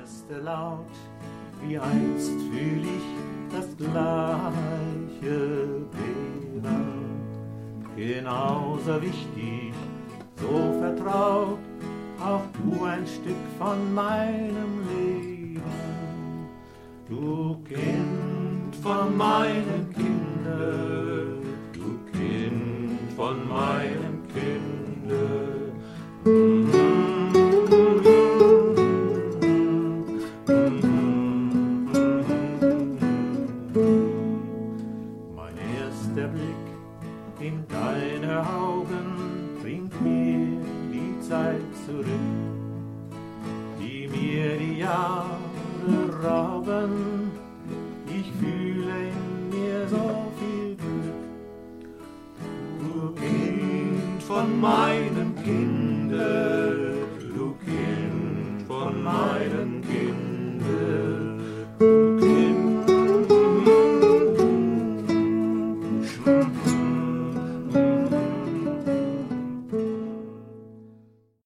erste Laut, wie einst fühl ich das gleiche Beben. Genauso wichtig, so vertraut, auch du ein Stück von meinem Leben. Du Kind von meinem Kinde, du Kind von meinem Kinde. Mein erster Blick in deine Augen bringt mir die Zeit zurück, die mir die Jahre rauben. Ich fühle in mir so viel Glück. Du Kind von meinem